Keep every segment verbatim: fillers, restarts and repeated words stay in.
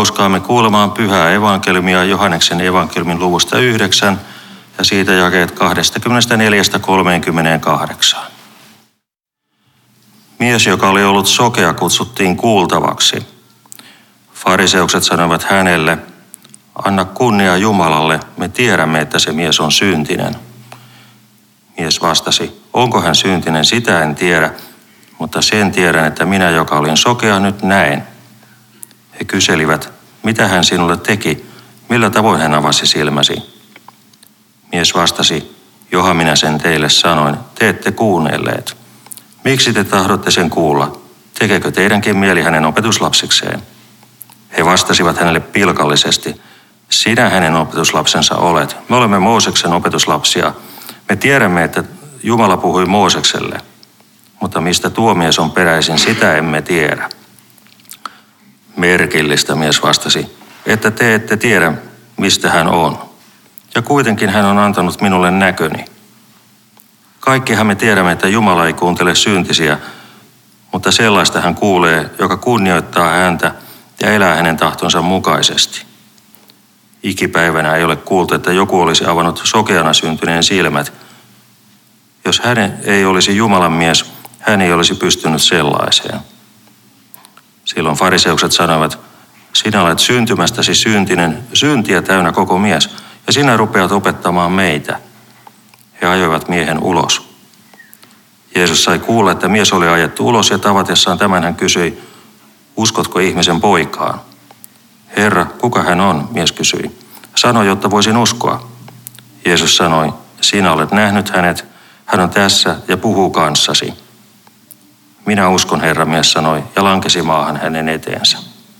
Nouskaamme kuulemaan pyhää evankeliumia Johanneksen evankeliumin luvusta yhdeksän ja siitä jakeet kaksikymmentäneljä kolmekymmentäkahdeksan. Mies, joka oli ollut sokea, kutsuttiin kuultavaksi. Fariseukset sanoivat hänelle, anna kunnia Jumalalle, me tiedämme, että se mies on syntinen. Mies vastasi, onko hän syntinen, sitä en tiedä, mutta sen tiedän, että minä, joka olin sokea, nyt näen. He kyselivät, mitä hän sinulle teki, millä tavoin hän avasi silmäsi. Mies vastasi, johan minä sen teille sanoin, te ette kuunnelleet. Miksi te tahdotte sen kuulla? Tekeekö teidänkin mieli hänen opetuslapsikseen? He vastasivat hänelle pilkallisesti, sinä hänen opetuslapsensa olet. Me olemme Mooseksen opetuslapsia. Me tiedämme, että Jumala puhui Moosekselle, mutta mistä tuo mies on peräisin, sitä emme tiedä. Merkillistä, mies vastasi, että te ette tiedä, mistä hän on. Ja kuitenkin hän on antanut minulle näköni. Kaikkihan me tiedämme, että Jumala ei kuuntele syntisiä, mutta sellaista hän kuulee, joka kunnioittaa häntä ja elää hänen tahtonsa mukaisesti. Ikipäivänä ei ole kuultu, että joku olisi avannut sokeana syntyneen silmät. Jos hän ei olisi Jumalan mies, hän ei olisi pystynyt sellaiseen. Silloin fariseukset sanoivat, sinä olet syntymästäsi syntinen, syntiä täynnä koko mies, ja sinä rupeat opettamaan meitä. He ajoivat miehen ulos. Jeesus sai kuulla, että mies oli ajettu ulos, ja tavatessaan tämän hän kysyi, uskotko ihmisen poikaan? Herra, kuka hän on? Mies kysyi. Sano, jotta voisin uskoa. Jeesus sanoi, sinä olet nähnyt hänet, hän on tässä ja puhuu kanssasi. Minä uskon, Herra, mies sanoi, ja lankesi maahan hänen eteensä.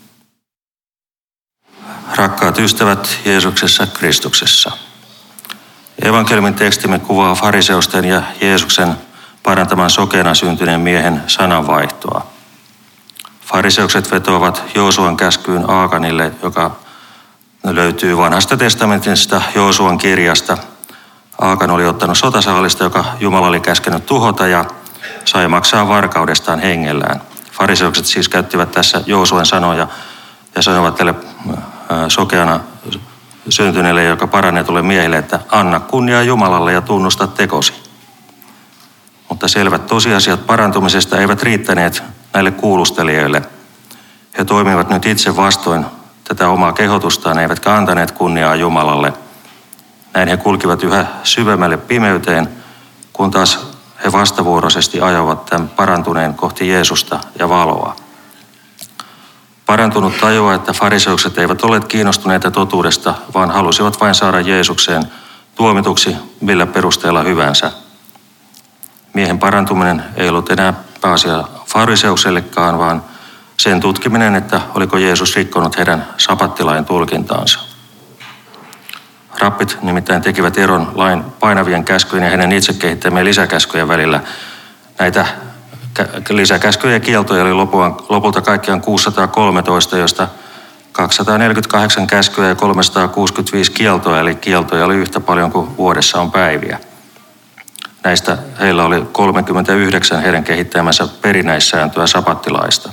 Rakkaat ystävät Jeesuksessa Kristuksessa. Evankeliumin tekstimme kuvaa fariseusten ja Jeesuksen parantaman sokeana syntyneen miehen sananvaihtoa. Fariseukset vetoavat Joosuan käskyyn Aakanille, joka löytyy vanhasta testamentista Joosuan kirjasta. Aakan oli ottanut sotasaalista, joka Jumala oli käskenyt tuhota ja sai maksaa varkaudestaan hengellään. Fariseukset siis käyttivät tässä Joosuan sanoja ja sanovat tälle sokeana syntyneelle, joka parannetulle miehelle, että anna kunnia Jumalalle ja tunnusta tekosi. Mutta selvät tosiasiat parantumisesta eivät riittäneet näille kuulustelijoille. He toimivat nyt itse vastoin tätä omaa kehotustaan, eivätkä antaneet kunniaa Jumalalle. Näin he kulkivat yhä syvemmälle pimeyteen, kun taas he vastavuoroisesti ajoivat tämän parantuneen kohti Jeesusta ja valoa. Parantunut tajuaa, että fariseukset eivät olleet kiinnostuneita totuudesta, vaan halusivat vain saada Jeesukseen tuomituksi millä perusteella hyvänsä. Miehen parantuminen ei ollut enää pääasia fariseuksellekaan, vaan sen tutkiminen, että oliko Jeesus rikkonut heidän sapattilain tulkintaansa. Rabbit nimittäin tekivät eron lain painavien käskyjen ja hänen itse kehittämien lisäkäskyjen välillä. Näitä lisäkäskyjä ja kieltoja oli lopulta kaikkiaan kuusisataakolmetoista, joista kaksisataaneljäkymmentäkahdeksan käskyä ja kolmesataakuusikymmentäviisi kieltoa, eli kieltoja oli yhtä paljon kuin vuodessa on päiviä. Näistä heillä oli kolmekymmentäyhdeksän heidän kehittämänsä perinnäissääntöä sapattilaista.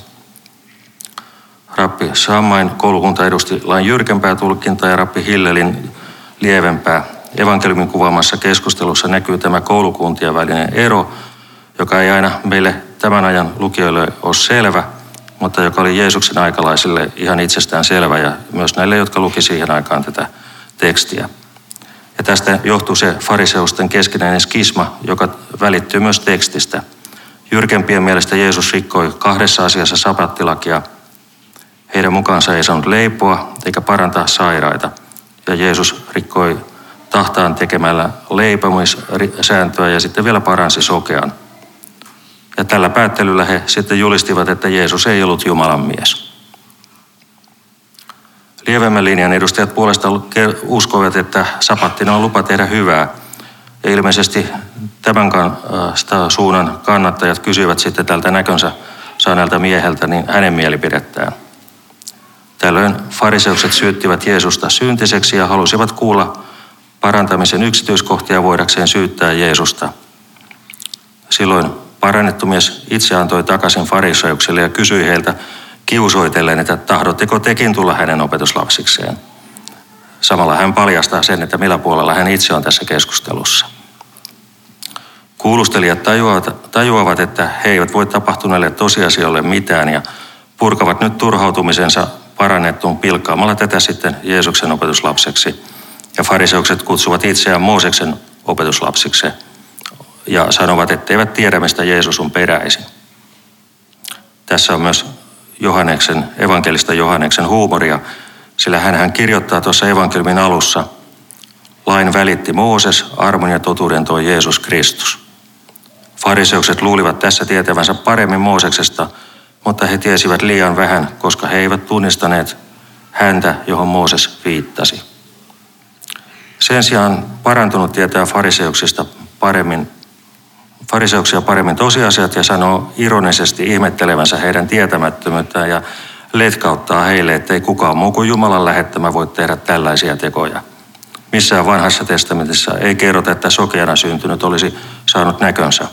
Rabbi Sammain koulukunta edusti lain jyrkempää tulkintaa ja Rabbi Hillelin lievempää. Evankeliumin kuvaamassa keskustelussa näkyy tämä koulukuntien välinen ero, joka ei aina meille tämän ajan lukijoille ole selvä, mutta joka oli Jeesuksen aikalaisille ihan itsestään selvä ja myös näille, jotka luki siihen aikaan tätä tekstiä. Ja tästä johtuu se fariseusten keskinäinen skisma, joka välittyy myös tekstistä. Jyrkempien mielestä Jeesus rikkoi kahdessa asiassa sapattilakia. Heidän mukaansa ei saanut leipoa eikä parantaa sairaita. Ja Jeesus rikkoi tahtaan tekemällä leipomissääntöä ja sitten vielä paransi sokean. Ja tällä päättelyllä he sitten julistivat, että Jeesus ei ollut Jumalan mies. Lievemmän linjan edustajat puolestaan uskoivat, että sapattina on lupa tehdä hyvää. Ja ilmeisesti tämän suunnan kannattajat kysyivät sitten tältä näkönsä saaneelta mieheltä niin hänen mielipidettään. Tällöin fariseukset syyttivät Jeesusta syntiseksi ja halusivat kuulla parantamisen yksityiskohtia voidakseen syyttää Jeesusta. Silloin parannettu mies itse antoi takaisin fariseukselle ja kysyi heiltä, kiusoitellen, että tahdotteko tekin tulla hänen opetuslapsikseen. Samalla hän paljastaa sen, että millä puolella hän itse on tässä keskustelussa. Kuulustelijat tajuavat, tajuavat, että he eivät voi tapahtuneelle tosiasioille mitään ja purkavat nyt turhautumisensa parannettuun pilkkaamalla tätä sitten Jeesuksen opetuslapseksi. Ja fariseukset kutsuvat itseään Mooseksen opetuslapsiksi ja sanovat, etteivät tiedä, mistä Jeesus on peräisin. Tässä on myös Johanneksen, evankelista Johanneksen huumoria, sillä hän kirjoittaa tuossa evankeliumin alussa: lain välitti Mooses, armon ja totuuden toi Jeesus Kristus. Fariseukset luulivat tässä tietävänsä paremmin Mooseksesta, mutta he tiesivät liian vähän, koska he eivät tunnistaneet häntä, johon Mooses viittasi. Sen sijaan parantunut tietää fariseuksista paremmin, fariseuksia paremmin tosiasiat ja sanoo ironisesti ihmettelevänsä heidän tietämättömyyttään ja letkauttaa heille, ettei kukaan muu kuin Jumalan lähettämä voi tehdä tällaisia tekoja. Missään vanhassa testamentissa ei kerrota, että sokeana syntynyt olisi saanut näkönsä.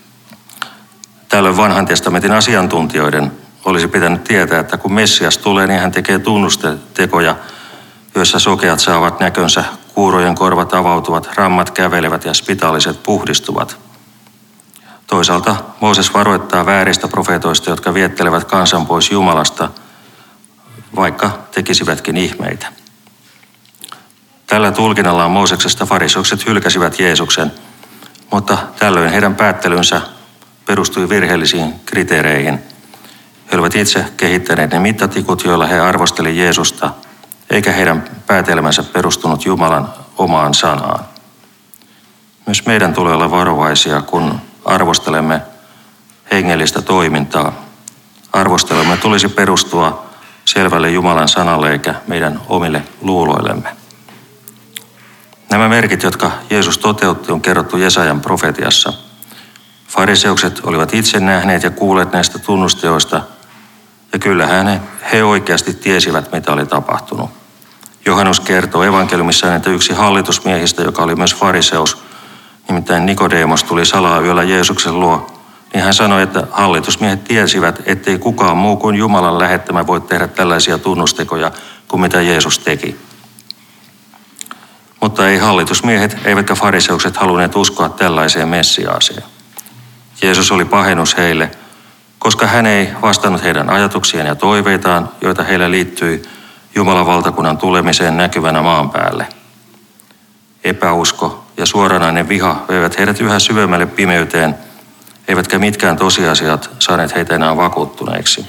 Tällöin vanhan testamentin asiantuntijoiden olisi pitänyt tietää, että kun Messias tulee, niin hän tekee tunnustetekoja, joissa sokeat saavat näkönsä, kuurojen korvat avautuvat, rammat kävelevät ja spitaaliset puhdistuvat. Toisaalta Mooses varoittaa vääristä profeetoista, jotka viettelevät kansan pois Jumalasta, vaikka tekisivätkin ihmeitä. Tällä tulkinnallaan Mooseksesta fariseukset hylkäsivät Jeesuksen, mutta tällöin heidän päättelynsä perustui virheellisiin kriteereihin. He olivat itse kehittäneet ne mittatikut, joilla he arvostelivat Jeesusta, eikä heidän päätelmänsä perustunut Jumalan omaan sanaan. Myös meidän tulee olla varovaisia, kun arvostelemme hengellistä toimintaa. Arvostelemme tulisi perustua selvälle Jumalan sanalle eikä meidän omille luuloillemme. Nämä merkit, jotka Jeesus toteutti, on kerrottu Jesajan profetiassa. Fariseukset olivat itse nähneet ja kuulleet näistä tunnusteoista, ja kyllähän he oikeasti tiesivät, mitä oli tapahtunut. Johannes kertoo evankeliumissaan, että yksi hallitusmiehistä, joka oli myös fariseus, nimittäin Nikodeemos, tuli salaa yöllä Jeesuksen luo, niin hän sanoi, että hallitusmiehet tiesivät, ettei kukaan muu kuin Jumalan lähettämä voi tehdä tällaisia tunnustekoja kuin mitä Jeesus teki. Mutta ei hallitusmiehet eivätkä fariseukset halunneet uskoa tällaiseen Messiaaseen. Jeesus oli pahennus heille, koska hän ei vastannut heidän ajatuksien ja toiveitaan, joita heillä liittyi Jumalan valtakunnan tulemiseen näkyvänä maan päälle. Epäusko ja suoranainen viha veivät heidät yhä syvemmälle pimeyteen, eivätkä mitkään tosiasiat saaneet heitä enää vakuuttuneiksi.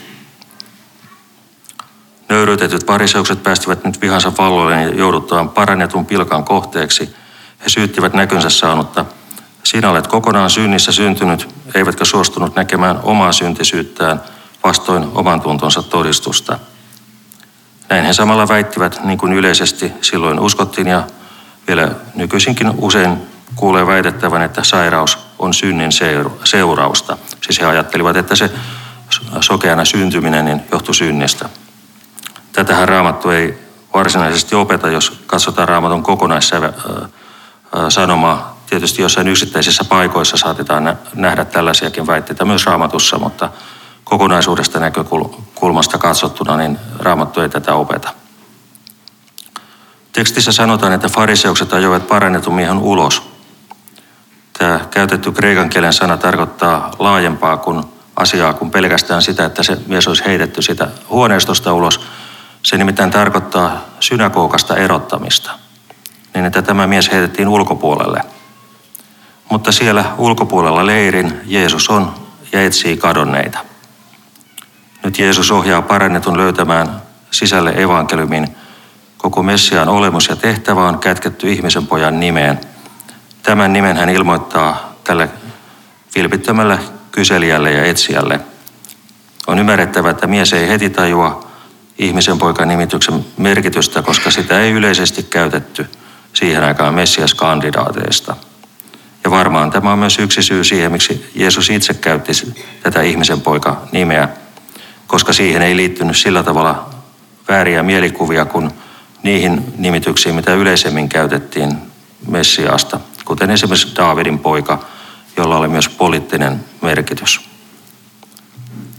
Nöyryytetyt fariseukset päästivät nyt vihansa valloilleen ja jouduttuaan parannetun pilkan kohteeksi. He syyttivät näkönsä saanutta: sinä olet kokonaan synnissä syntynyt, eivätkä suostunut näkemään omaa syntisyyttään vastoin oman tuntonsa todistusta. Näin he samalla väittivät, niin kuin yleisesti silloin uskottiin ja vielä nykyisinkin usein kuulee väitettävän, että sairaus on synnin seurausta. Siis he ajattelivat, että se sokeana syntyminen niin johtui synnistä. Tätähän Raamattu ei varsinaisesti opeta, jos katsotaan Raamatun kokonaissanomaa. Tietysti jossain yksittäisissä paikoissa saatetaan nähdä tällaisiakin väitteitä myös Raamatussa, mutta kokonaisuudesta näkökulmasta katsottuna niin Raamattu ei tätä opeta. Tekstissä sanotaan, että fariseukset ajoivat parannetun miehen ulos. Tämä käytetty kreikan kielen sana tarkoittaa laajempaa kuin asiaa kuin pelkästään sitä, että se mies olisi heitetty sitä huoneistosta ulos. Se nimittäin tarkoittaa synagogasta erottamista, niin että tämä mies heitettiin ulkopuolelle. Mutta siellä ulkopuolella leirin Jeesus on ja etsii kadonneita. Nyt Jeesus ohjaa parannetun löytämään sisälle evankeliumin. Koko Messiaan olemus ja tehtävä on kätketty ihmisen pojan nimeen. Tämän nimen hän ilmoittaa tälle vilpittömälle kyselijälle ja etsijälle. On ymmärrettävä, että mies ei heti tajua ihmisen poikan nimityksen merkitystä, koska sitä ei yleisesti käytetty siihen aikaan Messias-kandidaateista. Ja varmaan tämä on myös yksi syy siihen, miksi Jeesus itse käytti tätä ihmisen poika nimeä, koska siihen ei liittynyt sillä tavalla vääriä mielikuvia kuin niihin nimityksiin, mitä yleisemmin käytettiin Messiaasta, kuten esimerkiksi Daavidin poika, jolla oli myös poliittinen merkitys.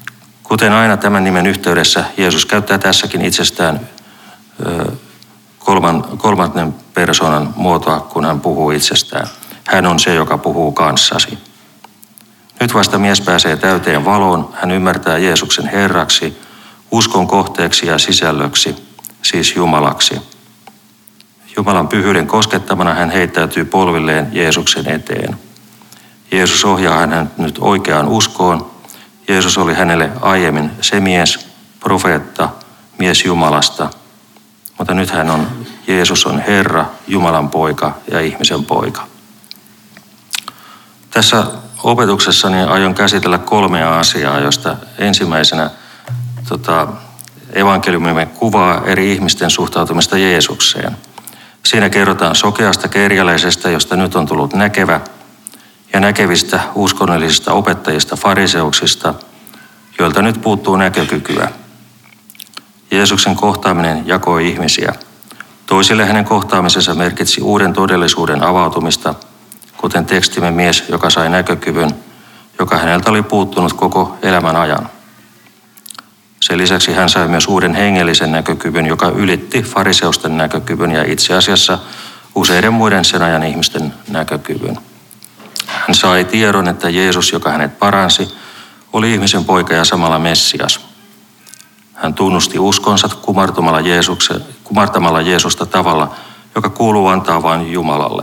Kuten aina tämän nimen yhteydessä, Jeesus käyttää tässäkin itsestään kolman, kolmannen persoonan muotoa, kun hän puhuu itsestään. Hän on se, joka puhuu kanssasi. Nyt vasta mies pääsee täyteen valoon, hän ymmärtää Jeesuksen Herraksi, uskon kohteeksi ja sisällöksi, siis Jumalaksi. Jumalan pyhyyden koskettamana hän heittäytyy polvilleen Jeesuksen eteen. Jeesus ohjaa hänet nyt oikeaan uskoon. Jeesus oli hänelle aiemmin se mies, profeetta, mies Jumalasta. Mutta nyt hän on, Jeesus on Herra, Jumalan poika ja ihmisen poika. Tässä opetuksessani aion käsitellä kolmea asiaa, joista ensimmäisenä tota, evankeliumimme kuvaa eri ihmisten suhtautumista Jeesukseen. Siinä kerrotaan sokeasta kerjäläisestä, josta nyt on tullut näkevä, ja näkevistä uskonnollisista opettajista, fariseuksista, joilta nyt puuttuu näkökykyä. Jeesuksen kohtaaminen jakoi ihmisiä. Toisille hänen kohtaamisensa merkitsi uuden todellisuuden avautumista, kuten tekstimme mies, joka sai näkökyvyn, joka häneltä oli puuttunut koko elämän ajan. Sen lisäksi hän sai myös uuden hengellisen näkökyvyn, joka ylitti fariseusten näkökyvyn ja itse asiassa useiden muiden sen ajan ihmisten näkökyvyn. Hän sai tiedon, että Jeesus, joka hänet paransi, oli ihmisen poika ja samalla Messias. Hän tunnusti uskonsa kumartamalla, kumartamalla Jeesusta tavalla, joka kuuluu antaa vain Jumalalle.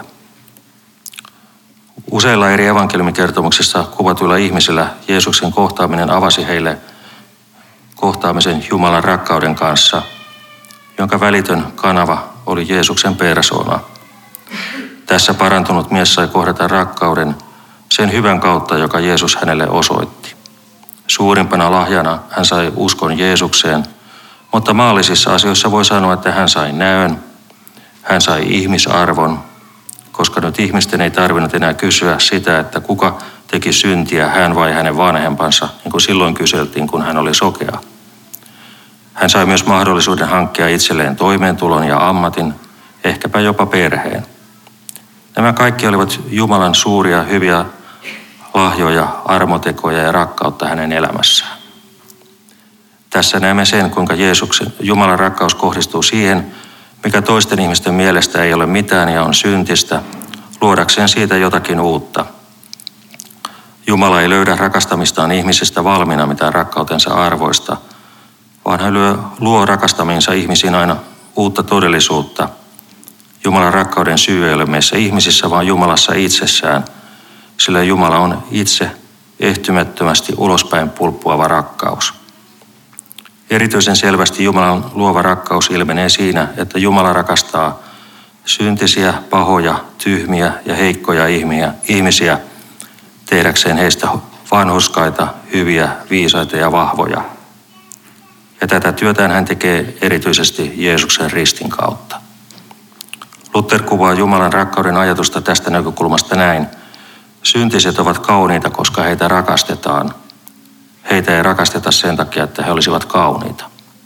Useilla eri evankeliumikertomuksissa kuvatuilla ihmisillä Jeesuksen kohtaaminen avasi heille kohtaamisen Jumalan rakkauden kanssa, jonka välitön kanava oli Jeesuksen persoona. Tässä parantunut mies sai kohdata rakkauden sen hyvän kautta, joka Jeesus hänelle osoitti. Suurimpana lahjana hän sai uskon Jeesukseen, mutta maallisissa asioissa voi sanoa, että hän sai näön, hän sai ihmisarvon, koska nyt ihmisten ei tarvinnut enää kysyä sitä, että kuka teki syntiä, hän vai hänen vanhempansa, niin kuin silloin kyseltiin, kun hän oli sokea. Hän sai myös mahdollisuuden hankkia itselleen toimeentulon ja ammatin, ehkäpä jopa perheen. Nämä kaikki olivat Jumalan suuria, hyviä lahjoja, armotekoja ja rakkautta hänen elämässään. Tässä näemme sen, kuinka Jeesuksen, Jumalan rakkaus kohdistuu siihen, mikä toisten ihmisten mielestä ei ole mitään ja on syntistä, luodakseen siitä jotakin uutta. Jumala ei löydä rakastamistaan ihmisistä valmiina mitään rakkautensa arvoista, vaan hän lyö, luo rakastamiinsa ihmisiin aina uutta todellisuutta. Jumalan rakkauden syy ei ole meissä ihmisissä, vaan Jumalassa itsessään, sillä Jumala on itse ehtymättömästi ulospäin pulppuava rakkaus. Erityisen selvästi Jumalan luova rakkaus ilmenee siinä, että Jumala rakastaa syntisiä, pahoja, tyhmiä ja heikkoja ihmisiä tehdäkseen heistä vanhurskaita, hyviä, viisaita ja vahvoja. Ja tätä työtään hän tekee erityisesti Jeesuksen ristin kautta. Luther kuvaa Jumalan rakkauden ajatusta tästä näkökulmasta näin. Syntiset ovat kauniita, koska heitä rakastetaan. Heitä ei rakasteta sen takia, että he olisivat kauniita.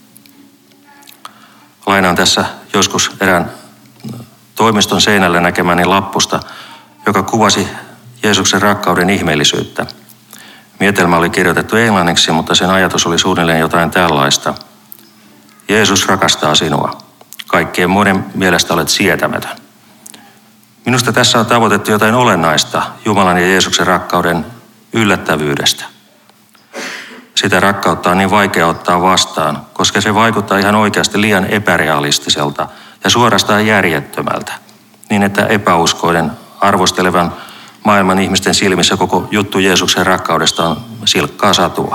Lainaan tässä joskus erään toimiston seinällä näkemäni lappusta, joka kuvasi Jeesuksen rakkauden ihmeellisyyttä. Mietelmä oli kirjoitettu englanniksi, mutta sen ajatus oli suunnilleen jotain tällaista. Jeesus rakastaa sinua. Kaikkien muiden mielestä olet sietämätön. Minusta tässä on tavoitettu jotain olennaista Jumalan ja Jeesuksen rakkauden yllättävyydestä. Sitä rakkautta on niin vaikea ottaa vastaan, koska se vaikuttaa ihan oikeasti liian epärealistiselta ja suorastaan järjettömältä, niin että epäuskoinen, arvostelevan maailman ihmisten silmissä koko juttu Jeesuksen rakkaudesta on silkkaa satua.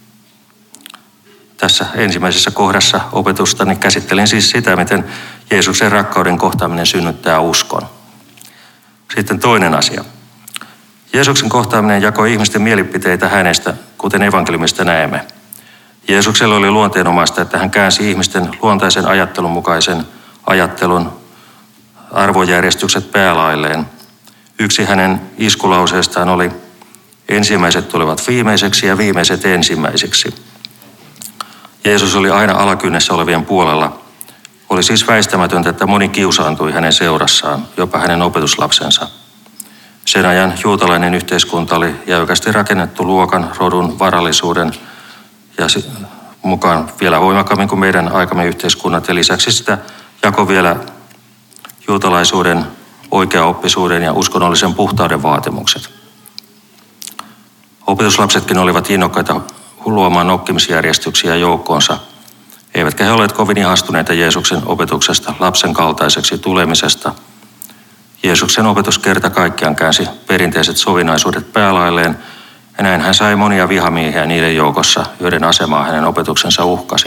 Tässä ensimmäisessä kohdassa opetustani käsittelin siis sitä, miten Jeesuksen rakkauden kohtaaminen synnyttää uskon. Sitten toinen asia. Jeesuksen kohtaaminen jakoi ihmisten mielipiteitä hänestä, kuten evankeliumista näemme. Jeesuksella oli luonteenomaista, että hän käänsi ihmisten luontaisen ajattelun mukaisen ajattelun arvojärjestykset päälailleen. Yksi hänen iskulauseestaan oli, ensimmäiset tulevat viimeiseksi ja viimeiset ensimmäisiksi. Jeesus oli aina alakynnessä olevien puolella. Oli siis väistämätöntä, että moni kiusaantui hänen seurassaan, jopa hänen opetuslapsensa. Sen ajan juutalainen yhteiskunta oli jäykästi rakennettu luokan, rodun, varallisuuden ja mukaan vielä voimakkaammin kuin meidän aikamme yhteiskunnat. Ja lisäksi sitä jakoi vielä juutalaisuuden, oikeaoppisuuden ja uskonnollisen puhtauden vaatimukset. Opetuslapsetkin olivat innokkaita luomaan nokkimisjärjestyksiä joukkoonsa, eivätkä he olleet kovin ihastuneita Jeesuksen opetuksesta, lapsen kaltaiseksi tulemisesta. Jeesuksen opetus kerta kaikkiaan käänsi perinteiset sovinaisuudet päälailleen, ja näin hän sai monia vihamiehiä niiden joukossa, joiden asemaa hänen opetuksensa uhkasi.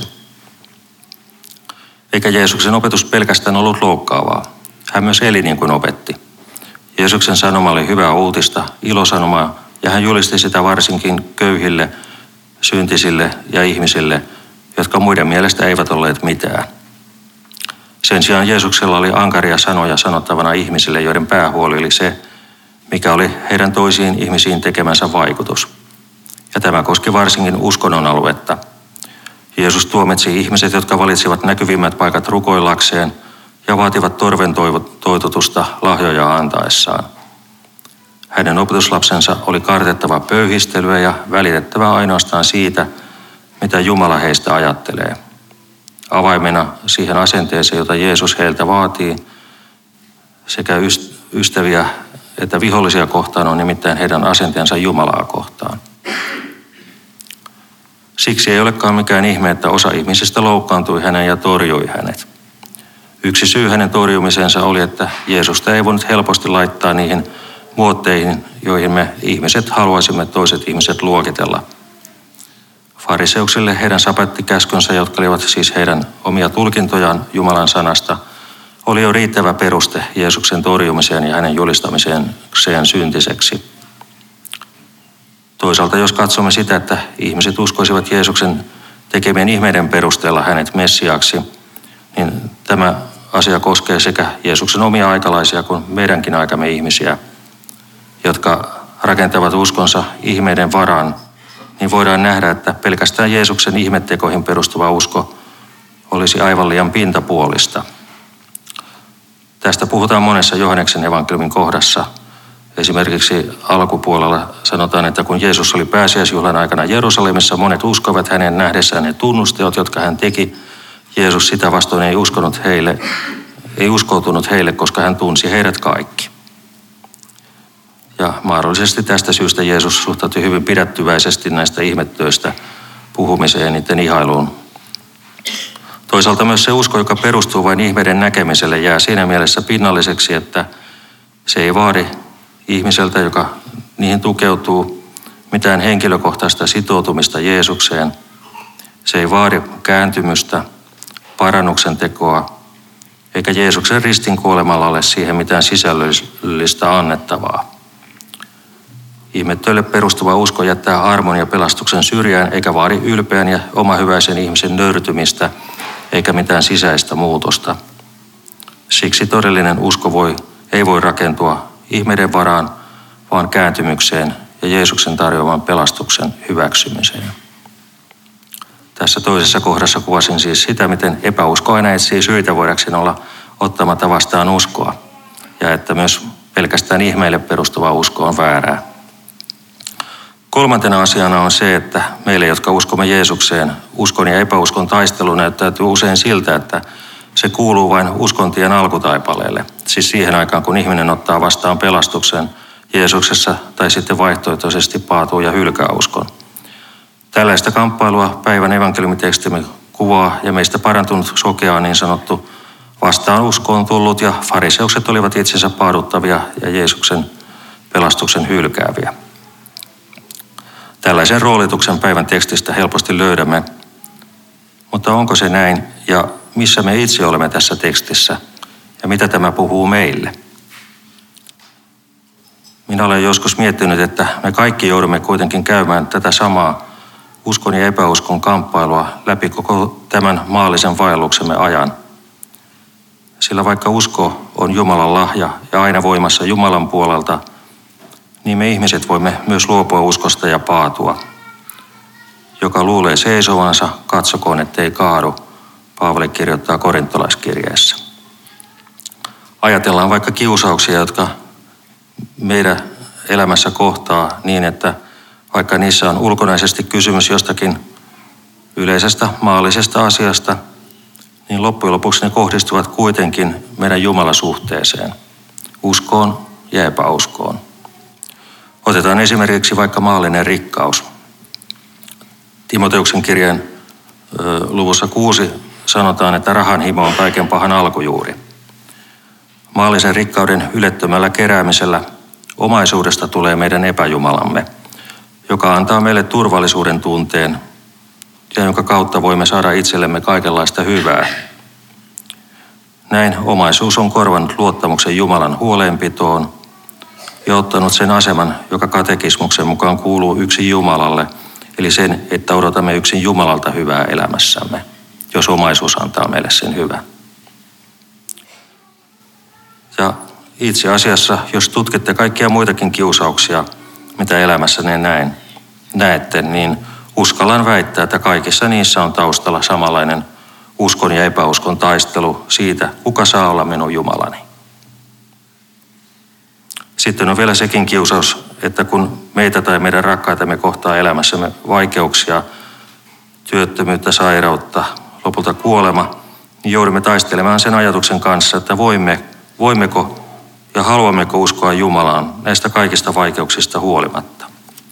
Eikä Jeesuksen opetus pelkästään ollut loukkaavaa. Hän myös eli niin kuin opetti. Jeesuksen sanoma oli hyvää uutista, ilosanomaa, ja hän julisti sitä varsinkin köyhille, syntisille ja ihmisille, jotka muiden mielestä eivät olleet mitään. Sen sijaan Jeesuksella oli ankaria sanoja sanottavana ihmisille, joiden päähuoli oli se, mikä oli heidän toisiin ihmisiin tekemänsä vaikutus. Ja tämä koski varsinkin uskonnon aluetta. Jeesus tuomitsi ihmiset, jotka valitsivat näkyvimmät paikat rukoillakseen ja vaativat torven toitotusta lahjoja antaessaan. Hänen opetuslapsensa oli kartettava pöyhistelyä ja välitettävä ainoastaan siitä, mitä Jumala heistä ajattelee. Avaimena siihen asenteeseen, jota Jeesus heiltä vaatii, sekä ystäviä että vihollisia kohtaan on nimittäin heidän asenteensa Jumalaa kohtaan. Siksi ei olekaan mikään ihme, että osa ihmisistä loukkaantui hänen ja torjui hänet. Yksi syy hänen torjumisensa oli, että Jeesusta ei voinut helposti laittaa niihin muotteihin, joihin me ihmiset haluaisimme toiset ihmiset luokitella. Fariseuksille heidän sapattikäskynsä, jotka olivat siis heidän omia tulkintojaan Jumalan sanasta, oli jo riittävä peruste Jeesuksen torjumiseen ja hänen julistamiseen syntiseksi. Toisaalta jos katsomme sitä, että ihmiset uskoisivat Jeesuksen tekemien ihmeiden perusteella hänet Messiaaksi, niin tämä asia koskee sekä Jeesuksen omia aikalaisia kuin meidänkin aikamme ihmisiä, jotka rakentavat uskonsa ihmeiden varaan, niin voidaan nähdä, että pelkästään Jeesuksen ihmettekoihin perustuva usko olisi aivan liian pintapuolista. Tästä puhutaan monessa Johanneksen evankeliumin kohdassa. Esimerkiksi alkupuolella sanotaan, että kun Jeesus oli pääsiäisjuhlan aikana Jerusalemissa, monet uskoivat hänen nähdessään ne tunnusteot, jotka hän teki. Jeesus sitä vastoin ei uskonut heille, ei uskoutunut heille, koska hän tunsi heidät kaikki. Ja mahdollisesti tästä syystä Jeesus suhtautui hyvin pidättyväisesti näistä ihmettöistä puhumiseen ja niiden ihailuun. Toisaalta myös se usko, joka perustuu vain ihmeiden näkemiselle, jää siinä mielessä pinnalliseksi, että se ei vaadi ihmiseltä, joka niihin tukeutuu, mitään henkilökohtaista sitoutumista Jeesukseen. Se ei vaadi kääntymystä, parannuksen tekoa, eikä Jeesuksen ristin kuolemalla ole siihen mitään sisällöllistä annettavaa. Ihmettöille perustuva usko jättää armon ja pelastuksen syrjään, eikä vaadi ylpeän ja omahyväisen ihmisen nöyrtymistä, eikä mitään sisäistä muutosta. Siksi todellinen usko voi, ei voi rakentua ihmeiden varaan, vaan kääntymykseen ja Jeesuksen tarjoaman pelastuksen hyväksymiseen. Tässä toisessa kohdassa kuvasin siis sitä, miten epäusko aina etsii syitä voidakseen olla ottamatta vastaan uskoa, ja että myös pelkästään ihmeille perustuva usko on väärää. Kolmantena asiana on se, että meille, jotka uskomme Jeesukseen, uskon ja epäuskon taistelu näyttäytyy usein siltä, että se kuuluu vain uskontien alkutaipaleelle. Siis siihen aikaan, kun ihminen ottaa vastaan pelastuksen Jeesuksessa tai sitten vaihtoehtoisesti paatuu ja hylkää uskon. Tällaista kamppailua päivän evankeliumitekstimme kuvaa ja meistä parantunut sokea on niin sanottu vastaan uskoon tullut ja fariseukset olivat itsensä paaduttavia ja Jeesuksen pelastuksen hylkääviä. Tällaisen roolituksen päivän tekstistä helposti löydämme, mutta onko se näin ja missä me itse olemme tässä tekstissä ja mitä tämä puhuu meille? Minä olen joskus miettinyt, että me kaikki joudumme kuitenkin käymään tätä samaa uskon ja epäuskon kamppailua läpi koko tämän maallisen vaelluksemme ajan. Sillä vaikka usko on Jumalan lahja ja aina voimassa Jumalan puolelta, niin me ihmiset voimme myös luopua uskosta ja paatua. Joka luulee seisovansa, katsokoon, ettei kaadu, Paavali kirjoittaa korintolaiskirjeessä. Ajatellaan vaikka kiusauksia, jotka meidän elämässä kohtaa niin, että vaikka niissä on ulkonaisesti kysymys jostakin yleisestä maallisesta asiasta, niin loppujen lopuksi ne kohdistuvat kuitenkin meidän Jumalasuhteeseen, uskoon ja epäuskoon. Otetaan esimerkiksi vaikka maallinen rikkaus. Timoteuksen kirjeen luvussa kuusi sanotaan, että rahan himo on kaiken pahan alkujuuri. Maallisen rikkauden ylettömällä keräämisellä omaisuudesta tulee meidän epäjumalamme, joka antaa meille turvallisuuden tunteen ja jonka kautta voimme saada itsellemme kaikenlaista hyvää. Näin omaisuus on korvannut luottamuksen Jumalan huolenpitoon ja ottanut sen aseman, joka katekismuksen mukaan kuuluu yksin Jumalalle, eli sen, että odotamme yksin Jumalalta hyvää elämässämme, jos omaisuus antaa meille sen hyvää. Ja itse asiassa, jos tutkitte kaikkia muitakin kiusauksia, mitä elämässänne näin, näette, niin uskallan väittää, että kaikissa niissä on taustalla samanlainen uskon ja epäuskon taistelu siitä, kuka saa olla minun Jumalani. Sitten on vielä sekin kiusaus, että kun meitä tai meidän rakkaitamme kohtaa elämässämme vaikeuksia, työttömyyttä, sairautta, lopulta kuolema, niin joudumme taistelemaan sen ajatuksen kanssa, että voimme, voimmeko ja haluammeko uskoa Jumalaan näistä kaikista vaikeuksista huolimatta.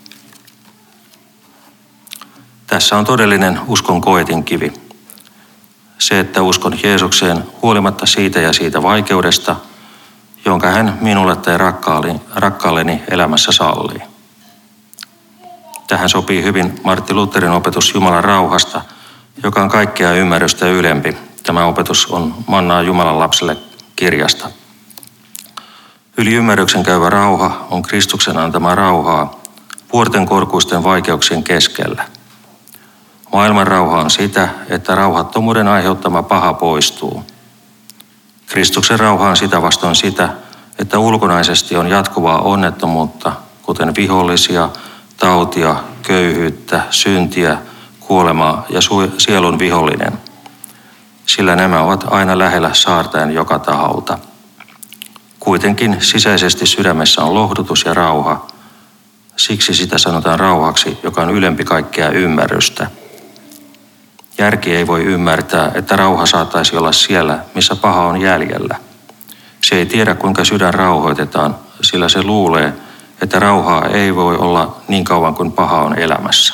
Tässä on todellinen uskon koetinkivi. Se, että uskon Jeesukseen huolimatta siitä ja siitä vaikeudesta, jonka hän minulle tai rakkaalleni elämässä sallii. Tähän sopii hyvin Martti Lutherin opetus Jumalan rauhasta, joka on kaikkea ymmärrystä ylempi. Tämä opetus on Mannaa Jumalan lapselle -kirjasta. Yli ymmärryksen käyvä rauha on Kristuksen antama rauhaa vuorten korkuisten vaikeuksien keskellä. Maailman rauha on sitä, että rauhattomuuden aiheuttama paha poistuu. Kristuksen rauha on sitä vastoin sitä, että ulkonaisesti on jatkuvaa onnettomuutta, kuten vihollisia, tautia, köyhyyttä, syntiä, kuolemaa ja sielun vihollinen. Sillä nämä ovat aina lähellä saartaen joka taholta. Kuitenkin sisäisesti sydämessä on lohdutus ja rauha. Siksi sitä sanotaan rauhaksi, joka on ylempi kaikkea ymmärrystä. Järki ei voi ymmärtää, että rauha saattaisi olla siellä, missä paha on jäljellä. Se ei tiedä, kuinka sydän rauhoitetaan, sillä se luulee, että rauhaa ei voi olla niin kauan kuin paha on elämässä.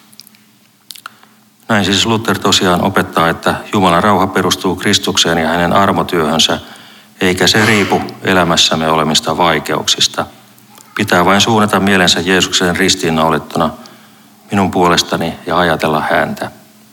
Näin siis Luther tosiaan opettaa, että Jumalan rauha perustuu Kristukseen ja hänen armotyöhönsä, eikä se riipu elämässämme olemista vaikeuksista. Pitää vain suunnata mielensä Jeesuksen ristiinnaulittuna minun puolestani ja ajatella häntä.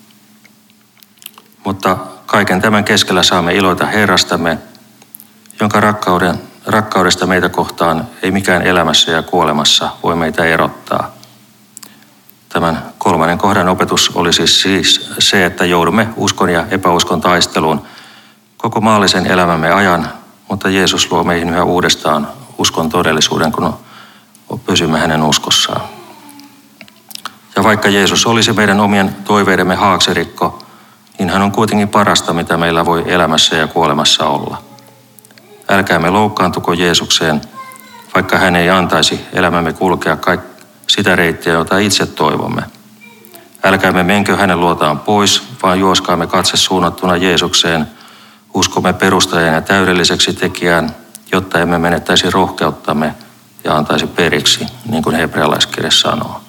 Mutta kaiken tämän keskellä saamme iloita Herrastamme, jonka rakkauden, rakkaudesta meitä kohtaan ei mikään elämässä ja kuolemassa voi meitä erottaa. Tämän kolmannen kohdan opetus oli siis, siis se, että joudumme uskon ja epäuskon taisteluun koko maallisen elämämme ajan, mutta Jeesus luo meihin yhä uudestaan uskon todellisuuden, kun pysymme hänen uskossaan. Ja vaikka Jeesus olisi meidän omien toiveidemme haaksirikko, niin hän on kuitenkin parasta, mitä meillä voi elämässä ja kuolemassa olla. Älkäämme loukkaantuko Jeesukseen, vaikka hän ei antaisi elämämme kulkea kaik- sitä reittiä, jota itse toivomme. Älkäämme menkö hänen luotaan pois, vaan juoskaamme katse suunnattuna Jeesukseen, uskomme perustajan ja täydelliseksi tekijään, jotta emme menettäisi rohkeuttamme ja antaisi periksi, niin kuin hebrealaiskirja sanoo.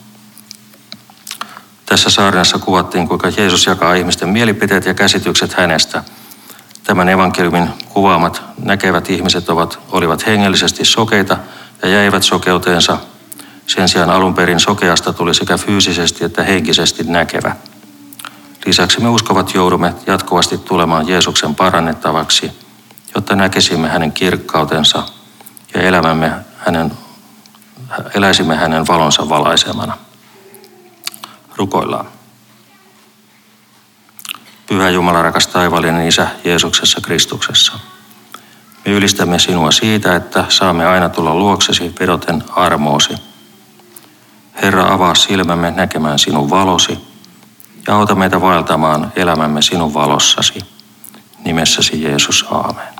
Tässä saarnassa kuvattiin, kuinka Jeesus jakaa ihmisten mielipiteet ja käsitykset hänestä. Tämän evankeliumin kuvaamat näkevät ihmiset ovat, olivat hengellisesti sokeita ja jäivät sokeuteensa. Sen sijaan alun perin sokeasta tuli sekä fyysisesti että henkisesti näkevä. Lisäksi me uskovat joudumme jatkuvasti tulemaan Jeesuksen parannettavaksi, jotta näkisimme hänen kirkkautensa ja elämämme hänen, eläisimme hänen valonsa valaisemana. Rukoillaan. Pyhä Jumala, rakas taivaallinen Isä Jeesuksessa Kristuksessa. Me ylistämme sinua siitä, että saamme aina tulla luoksesi vedoten armoosi. Herra, avaa silmämme näkemään sinun valosi ja auta meitä vaeltamaan elämämme sinun valossasi. Nimessäsi Jeesus, aamen.